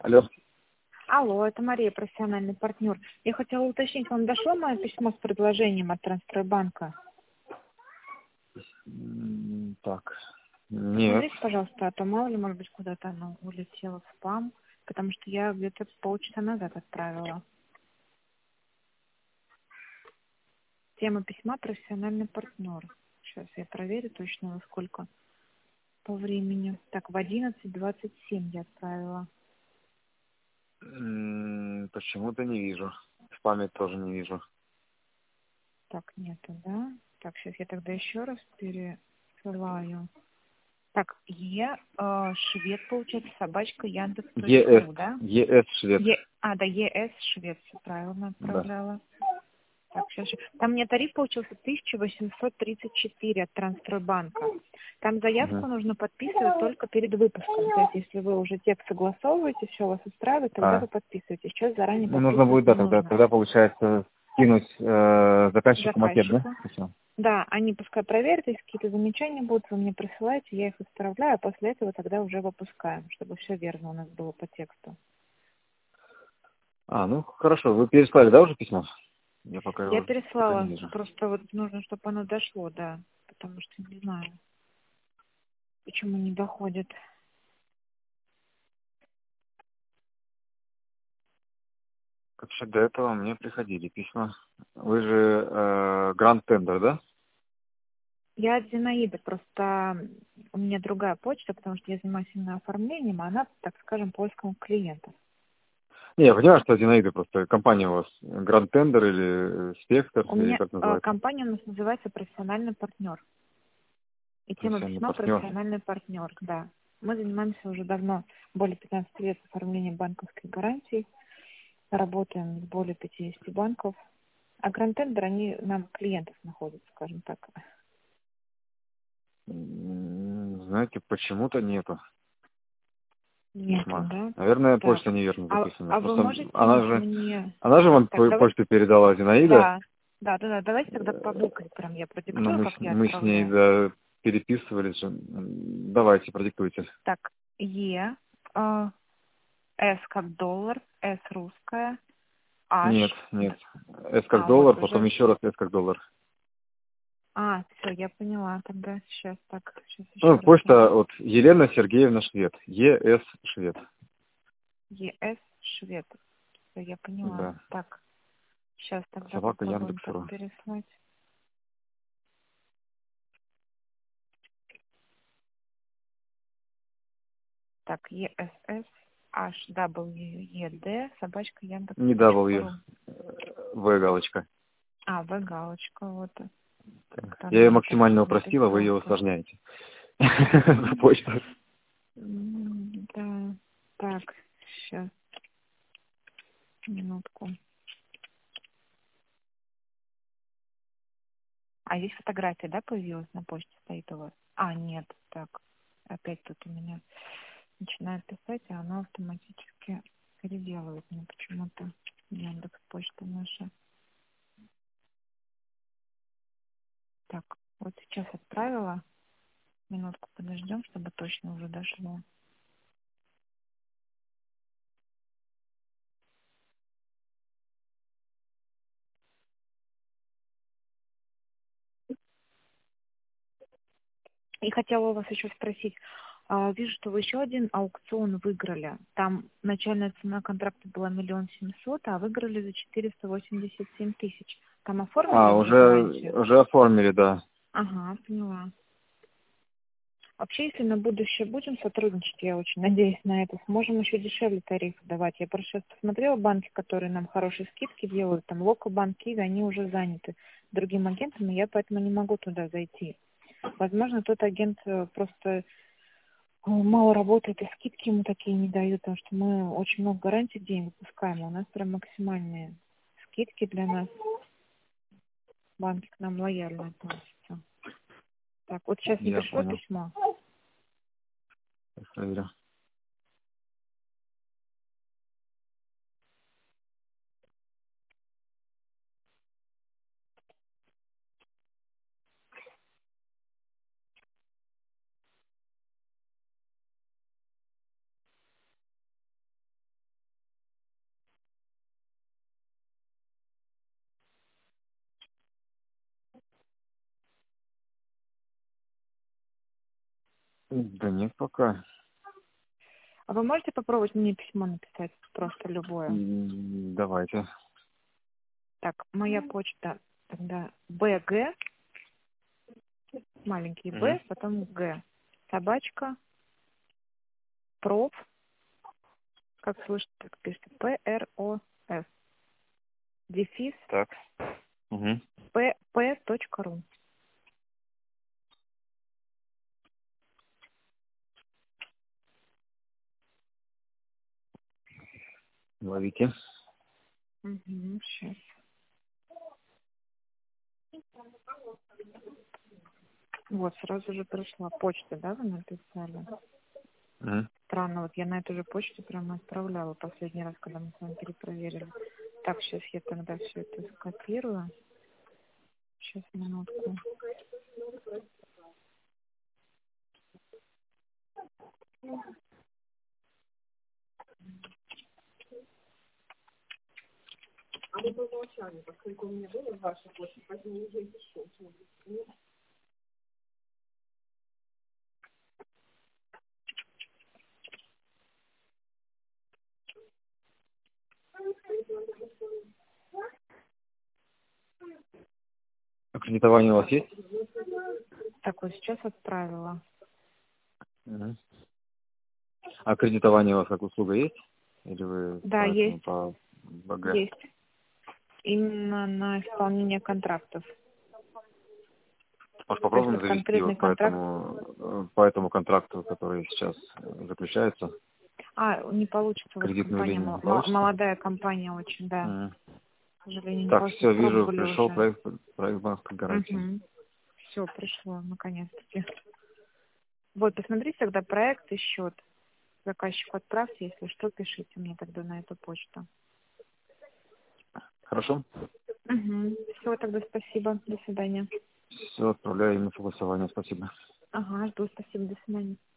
Алло. Алло, это Мария, профессиональный партнер. Я хотела уточнить, вам дошло мое письмо с предложением от Трансстройбанка? Так. Нет. Посмотрите, пожалуйста, а то мало ли, может быть, куда-то оно улетело в спам, потому что я где-то полчаса назад отправила. Тема письма «Профессиональный партнер». Сейчас я проверю точно, во сколько по времени. Так, в 11:27 я отправила. Почему-то не вижу. В спаме тоже не вижу. Так, нету, да? Так, сейчас я тогда еще раз пересылаю. Так, швед, получается, собачка ЕС. Яндекс.ру, да? ЕС швед. Да, ЕС швед, все правильно Да. отправляла. Так, сейчас. Там мне тариф получился 1834 от Трансстройбанка. Там заявку Мгм. нужно подписывать только перед выпуском. То есть, если вы уже текст согласовываете, все вас устраивает, тогда вы подписываете. Сейчас заранее Ну, нужно подписывать будет, да, не тогда, нужно. тогда получается скинуть заказчику макет, да? Заказчику. Всё. Да, они пускай проверят, если какие-то замечания будут, вы мне присылаете, я их исправляю, а после этого тогда уже выпускаем, чтобы все верно у нас было по тексту. Ну хорошо. Вы переслали, да, уже письмо? Я пока Я его пока не переслала, вижу. просто вот нужно, чтобы оно дошло, да, потому что не знаю, почему не доходит. Вообще до этого мне приходили письма. Вы же Гранд Тендер, да? Я от Зинаиды, просто у меня другая почта, потому что я занимаюсь именно оформлением, а она, так скажем, поиском клиентов. Не, я понимаю, что Зинаида просто компания у вас Гранд Тендер или Спектр, У или меня как называется? компания у нас называется «Профессиональный партнер». И тема Профессиональный письма партнер. «Профессиональный партнер», да. Мы занимаемся уже давно, более 15 лет оформлением банковской гарантии, работаем с более 50 банков. А Гранд-Тендер, они нам клиентов находят, скажем так. Знаете, почему-то нету Нету, письма. да? Наверное, Так. почта неверно записана. А вы Просто можете она же, мне... она же вам Так, твою давайте... почту передала, Зинаида. Да, да. Давайте тогда по букве прям я Но продиктую, мы, как я мы с ней, отправляю. да, переписывались же. Давайте, продиктуйте. Так, э, С как доллар, С русская, H, Нет, нет. С как вот доллар, потом уже. еще раз С как доллар. Все, я поняла тогда. Сейчас так, сейчас Ну, еще раз почта наберу. от Елена Сергеевна Швед. ЕС Швед. ЕС швед. Всё, я поняла. Да. Так, сейчас тогда Собака попробуем так Яндекс.ру. переслать. Так, ЕСС HWED собачка Не W, Яндекс.ру. В галочка. В галочка, вот. Так, Я ее она так максимально себе упростила, вы ее написала. усложняете. Почту. Да. Так, сейчас, минутку. Здесь фотография, да, появилась на почте, стоит у вас? Нет, так, опять тут у меня начинает писать, а она автоматически переделывает мне почему-то Яндекс почта наша. Так, вот сейчас отправила. Минутку подождем, чтобы точно уже дошло. И хотела у вас еще спросить. Вижу, что вы еще один аукцион выиграли. Там начальная цена контракта была 1 700 000, а выиграли за 487 000. Там оформили уже гарантию? Уже оформили, да. Ага, поняла. Вообще, если на будущее будем сотрудничать, я очень надеюсь на это, сможем еще дешевле тарифы давать. Я просто сейчас посмотрела банки, которые нам хорошие скидки делают, там Локобанк, Киви, они уже заняты другим агентом, и я поэтому не могу туда зайти. Возможно, тот агент просто мало работает, и скидки ему такие не дают, потому что мы очень много гарантий в день выпускаем, а у нас прям максимальные скидки для нас. Банки к нам лояльно относятся. Так, вот сейчас не Я пришло понял. письмо. Сейчас проверю. Да нет пока. А вы можете попробовать мне письмо написать? Просто любое. Давайте. Так, моя почта тогда БГ, маленький Мгм. Б, потом Г. Собачка, проф, как слышите, так пишется, PROF, дефис, Так. Угу. pp.ru. Ловите. Угу, сейчас. Вот, сразу же пришла почта, да, вы написали? Угу. Странно, вот я на эту же почту прямо отправляла последний раз, когда мы с вами перепроверили. Так, сейчас я тогда все это скопирую. Сейчас, минутку. Аккредитование у вас есть? Так, вот сейчас отправила. Угу. Аккредитование у вас как услуга есть? Или вы Да, поэтому есть, по БГ? есть. Именно на исполнение контрактов. Может, То есть попробуем вот завести конкретный вот контракт. по этому контракту, который сейчас заключается? Не получится, у вас Кредитную компания, линию не получится? молодая компания очень, да. Мгм. К сожалению, не Так, получится. все, вижу, Пробовали пришел уже. проект банковской гарантии. Угу. Все, пришло, наконец-таки. Вот, посмотрите тогда проект и счет. Заказчику отправьте, если что, пишите мне тогда на эту почту. Хорошо? Угу. Все, тогда спасибо. До свидания. Все, отправляю ему согласование. Спасибо. Ага, жду. Спасибо. До свидания.